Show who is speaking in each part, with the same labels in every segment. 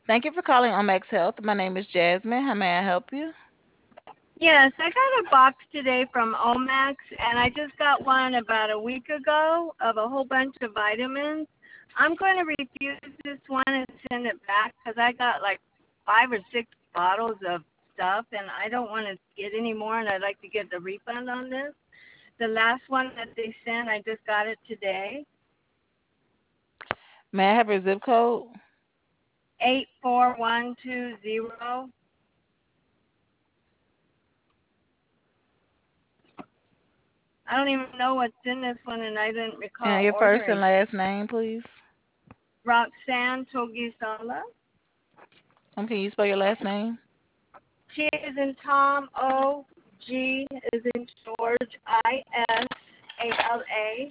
Speaker 1: Thank you for calling Omax Health. My name is Jasmine. How may I help you?
Speaker 2: Yes, I got a box today from Omax, and I just got one about a week ago of a whole bunch of vitamins. I'm going to refuse this one and send it back because I got like 5 or 6 bottles of stuff, and I don't want to get any more, and I'd like to get the refund on this. The last one that they sent, I just got it today.
Speaker 1: May I have your zip code?
Speaker 2: 84120. I don't even know what's in this one, and I didn't
Speaker 1: And
Speaker 2: recall
Speaker 1: your first and
Speaker 2: ordering.
Speaker 1: last name, please.
Speaker 2: Roxanne Togisala.
Speaker 1: Can you spell your last name?
Speaker 2: T is in Tom, O, G is in George, Isala.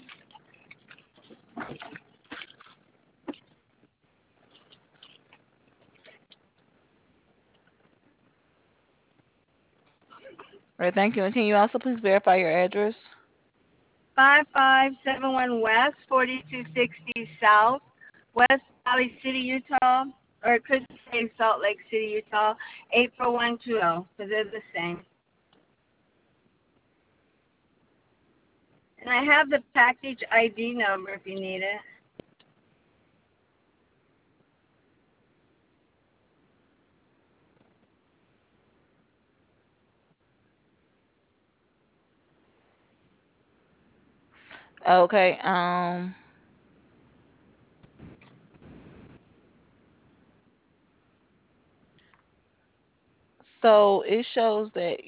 Speaker 1: All right, thank you. And can you also please verify your address?
Speaker 2: 5571 West, 4260 South, West Valley City, Utah, or it could say Salt Lake City, Utah, 84120, because they're the same. And I have the package ID number if you need it.
Speaker 1: Okay. So it shows that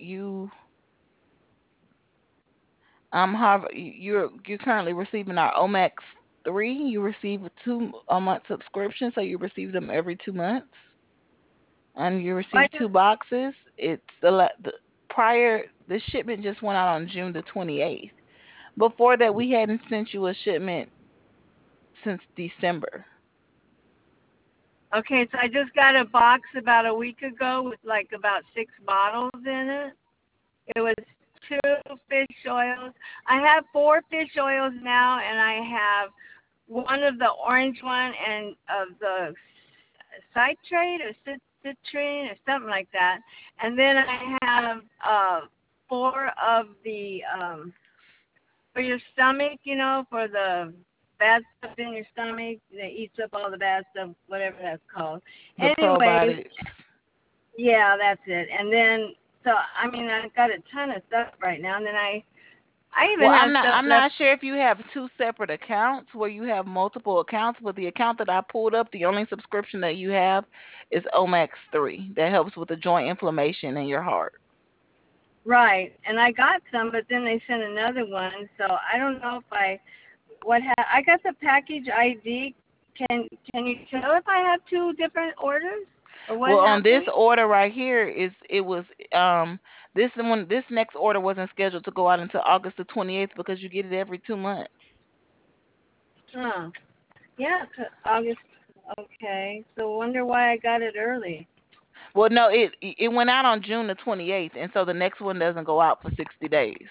Speaker 1: you're currently receiving our Omax 3. You receive a 2 month subscription, so you receive them every 2 months, and you receive
Speaker 2: Why
Speaker 1: two
Speaker 2: does,
Speaker 1: boxes. It's the prior the shipment just went out on June the 28th. Before that, we hadn't sent you a shipment since December.
Speaker 2: okay, so I just got a box about a week ago with like about 6 bottles in it. It was 2 fish oils. I have 4 fish oils now, and I have one of the orange one and of the citrate or citrine or something like that. And then I have 4 of the for your stomach, for the bad stuff in your stomach that eats up all the bad stuff, whatever that's called.
Speaker 1: The
Speaker 2: Anyways,
Speaker 1: probiotics.
Speaker 2: yeah, that's it. And then so I mean I've got a ton of stuff right now, and then I
Speaker 1: Well,
Speaker 2: even have stuff
Speaker 1: I'm
Speaker 2: left.
Speaker 1: not sure if you have two separate accounts where you have multiple accounts, but the account that I pulled up, the only subscription that you have is Omax 3. That helps with the joint inflammation in your heart.
Speaker 2: Right, and I got some, but then they sent another one, so I don't know if I got the package ID. Can you tell if I have 2 different orders or what
Speaker 1: Well, on this
Speaker 2: happened?
Speaker 1: order right here it was this next order wasn't scheduled to go out until August the 28th because you get it every 2 months.
Speaker 2: Huh? Yeah, August. Okay, so wonder why I got it early.
Speaker 1: Well, no, it went out on June the 28th, and so the next one doesn't go out for 60 days.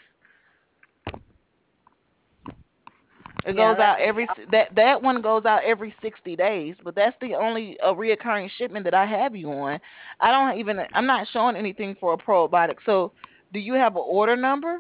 Speaker 1: It
Speaker 2: Yeah,
Speaker 1: goes
Speaker 2: that
Speaker 1: out
Speaker 2: would be.
Speaker 1: that one goes out every 60 days, but that's the only reoccurring shipment that I have you on. I'm not showing anything for a probiotic. So, do you have an order number?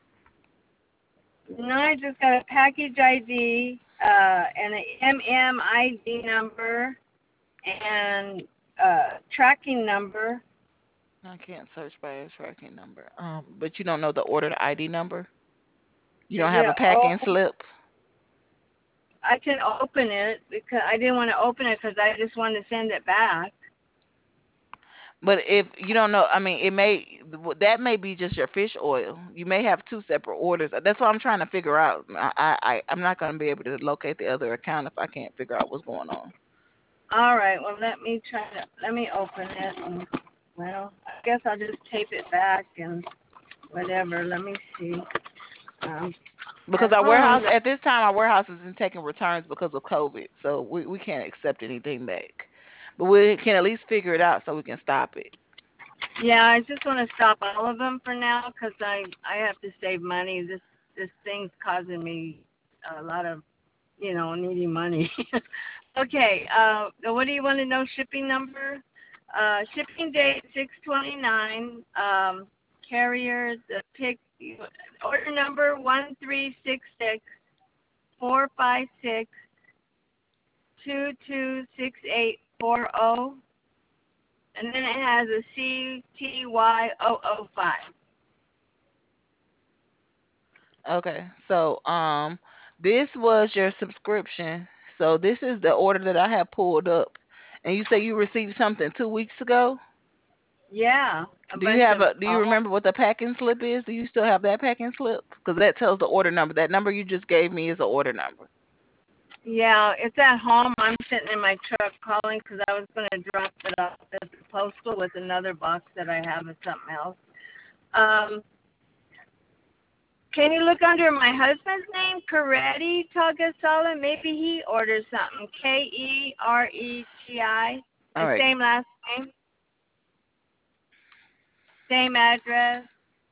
Speaker 2: No, I just got a package ID and an MMID number and tracking number.
Speaker 1: I can't search by a tracking number. But you don't know the order ID number. You
Speaker 2: Is
Speaker 1: don't have
Speaker 2: it?
Speaker 1: a
Speaker 2: Oh,
Speaker 1: packing slip.
Speaker 2: I can open it because I didn't want to open it because I just wanted to send it back.
Speaker 1: But if you don't know, I mean, that may be just your fish oil. You may have two separate orders. That's what I'm trying to figure out. I'm not going to be able to locate the other account if I can't figure out what's going on.
Speaker 2: All right. Well, let me open it. And, well, I guess I'll just tape it back and whatever. Let me see. Um,
Speaker 1: Because
Speaker 2: at home.
Speaker 1: at this time, our warehouse isn't taking returns because of COVID, so we can't accept anything back. But we can at least figure it out so we can stop it.
Speaker 2: Yeah, I just want to stop all of them for now because I have to save money. This thing's causing me a lot of needing money. Okay. What do you want to know? Shipping number. Shipping date 6/29. Carrier the pick. Order number 1366 456 226840, and then it has a CTY005.
Speaker 1: Okay. So this was your subscription. So this is the order that I have pulled up. And you say you received something 2 weeks ago?
Speaker 2: Yeah, a
Speaker 1: Do you
Speaker 2: bunch
Speaker 1: have
Speaker 2: of
Speaker 1: a do you remember what the packing slip is? Do you still have that packing slip? Cuz that tells the order number. That number you just gave me is the order number.
Speaker 2: yeah, it's at home. I'm sitting in my truck calling because I was going to drop it off at the postal with another box that I have of something else. Um, can you look under my husband's name, Karetti Tagasala? Maybe he orders something. Kereti,
Speaker 1: All
Speaker 2: the
Speaker 1: right.
Speaker 2: same last name, same address.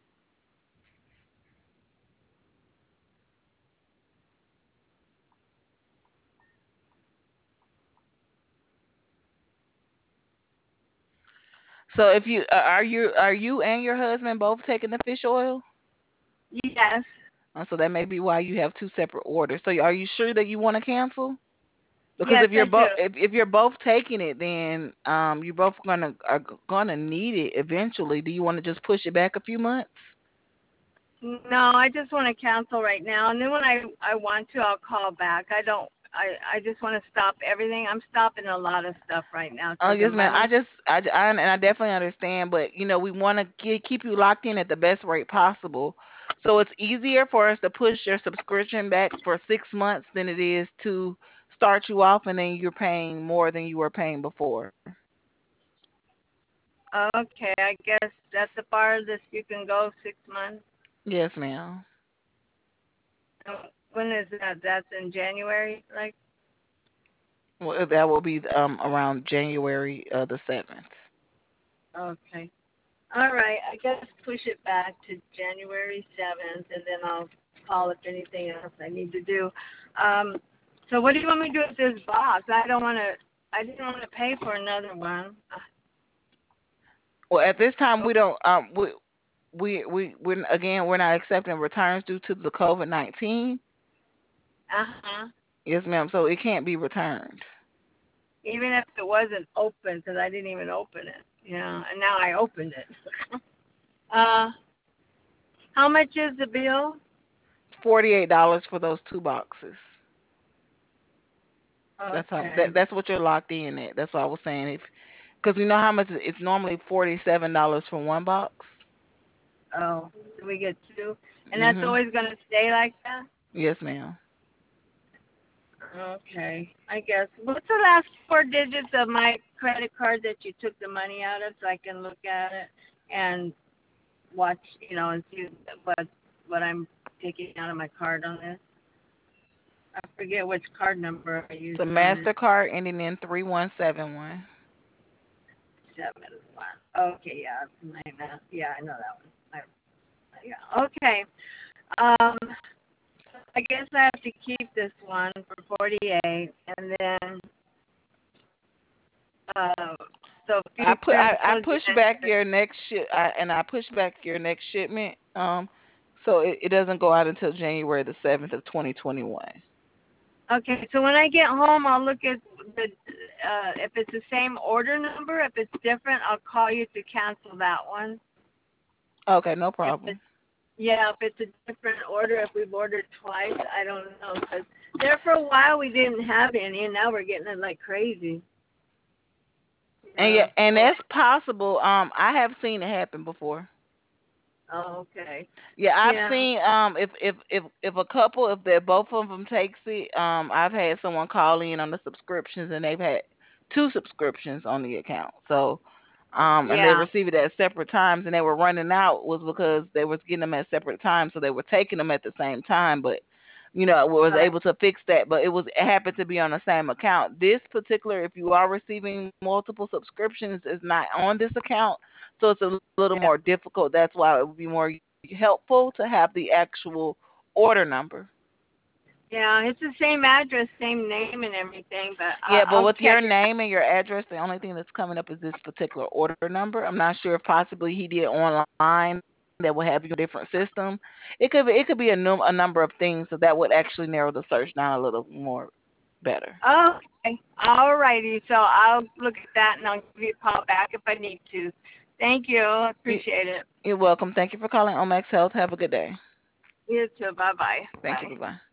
Speaker 1: So if you are you and your husband both taking the fish oil?
Speaker 2: Yes,
Speaker 1: So that may be why you have two separate orders. So are you sure that you want to cancel? Because
Speaker 2: yes,
Speaker 1: if
Speaker 2: I
Speaker 1: you're
Speaker 2: do.
Speaker 1: both if you're both taking it, then you're both gonna need it eventually. Do you want to just push it back a few months?
Speaker 2: No, I just want to cancel right now, and then when I want to, I'll call back. I don't. I just want to stop everything. I'm stopping a lot of stuff right now
Speaker 1: Oh
Speaker 2: because the
Speaker 1: yes, ma'am.
Speaker 2: money.
Speaker 1: And I definitely understand, but we want to keep you locked in at the best rate possible. So it's easier for us to push your subscription back for 6 months than it is to start you off and then you're paying more than you were paying before.
Speaker 2: Okay, I guess that's the farthest you can go. 6 months.
Speaker 1: Yes, ma'am.
Speaker 2: When is that? That's in January, like.
Speaker 1: Well, that will be around January the 7th.
Speaker 2: Okay. All right. I guess push it back to January 7th, and then I'll call if anything else I need to do. Um. So what do you want me to do with this box? I don't want to. I didn't want to pay for another one.
Speaker 1: Well, at this time
Speaker 2: Uh
Speaker 1: we don't we're not accepting returns due to the COVID-19.
Speaker 2: huh.
Speaker 1: Yes, ma'am. So it can't be returned.
Speaker 2: Even if it wasn't open, because I didn't even open it, and now I opened it. uh, how much is the bill?
Speaker 1: $48 for those two boxes.
Speaker 2: Okay.
Speaker 1: That's what you're locked in at. That's what I was saying. If because you know how much it's normally $47 for one box.
Speaker 2: Oh, so we get two, and that's
Speaker 1: Mhm.
Speaker 2: always gonna stay like that.
Speaker 1: Yes, ma'am.
Speaker 2: Okay, I guess. What's the last four digits of my credit card that you took the money out of, so I can look at it and watch, and see what I'm taking out of my card on this. I forget which card number I
Speaker 1: It's
Speaker 2: used
Speaker 1: a
Speaker 2: on it.
Speaker 1: Mastercard ending in 3171.
Speaker 2: 7 1. Okay, yeah, my math. Yeah, I know that one. Yeah. Okay. Um, I guess I have to keep this one for 48, and then uh, so future
Speaker 1: I
Speaker 2: bills you
Speaker 1: push back
Speaker 2: mentioned.
Speaker 1: your next I push back your next shipment so it doesn't go out until January the 7th of 2021.
Speaker 2: Okay, so when I get home, I'll look at the if it's the same order number. If it's different, I'll call you to cancel that one.
Speaker 1: Okay, no
Speaker 2: If it's
Speaker 1: problem.
Speaker 2: Yeah, if it's a different order, if we've ordered twice, I don't know. Because there for a while we didn't have any, and now we're getting it like crazy.
Speaker 1: And yeah, and
Speaker 2: So
Speaker 1: that's possible. I have seen it happen before.
Speaker 2: oh, okay.
Speaker 1: Yeah, I've
Speaker 2: Yeah.
Speaker 1: seen if a couple if they're both of them takes it, I've had someone call in on the subscriptions and they've had two subscriptions on the account. So and they
Speaker 2: Yeah.
Speaker 1: received it at separate times and they were running out was because they was getting them at separate times, so they were taking them at the same time, but was
Speaker 2: Right.
Speaker 1: able to fix that, but it happened to be on the same account. This particular, if you are receiving multiple subscriptions, is not on this account, so it's a little
Speaker 2: Yeah.
Speaker 1: more difficult. That's why it would be more helpful to have the actual order number.
Speaker 2: Yeah, it's the same address, same name and everything, but
Speaker 1: Yeah, but
Speaker 2: I'll
Speaker 1: with
Speaker 2: check
Speaker 1: your
Speaker 2: it.
Speaker 1: name and your address, the only thing that's coming up is this particular order number. I'm not sure if possibly he did online that will have you in a different system. It could be a number of things, so that would actually narrow the search down a little more better.
Speaker 2: Okay. All righty. So I'll look at that and I'll give you a call back if I need to. Thank you. I
Speaker 1: You,
Speaker 2: appreciate it.
Speaker 1: you're welcome. Thank you for calling Omax Health. Have a good day.
Speaker 2: You too. Bye-bye.
Speaker 1: Thank you.
Speaker 2: Bye.
Speaker 1: Bye bye.